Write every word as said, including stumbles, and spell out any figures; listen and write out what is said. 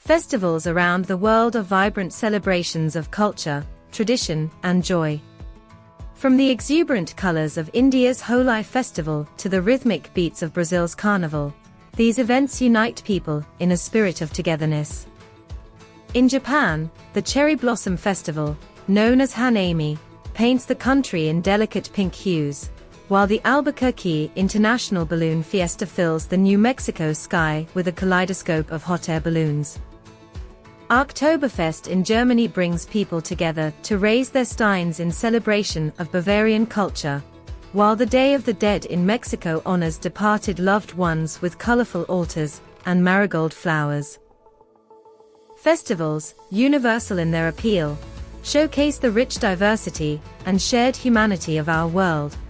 Festivals around the world are vibrant celebrations of culture, tradition, and joy. From the exuberant colors of India's Holi Festival to the rhythmic beats of Brazil's Carnival, these events unite people in a spirit of togetherness. In Japan, the Cherry Blossom Festival, known as Hanami, paints the country in delicate pink hues, while the Albuquerque International Balloon Fiesta fills the New Mexico sky with a kaleidoscope of hot air balloons. Oktoberfest in Germany brings people together to raise their steins in celebration of Bavarian culture, while the Day of the Dead in Mexico honors departed loved ones with colorful altars and marigold flowers. Festivals, universal in their appeal, showcase the rich diversity and shared humanity of our world,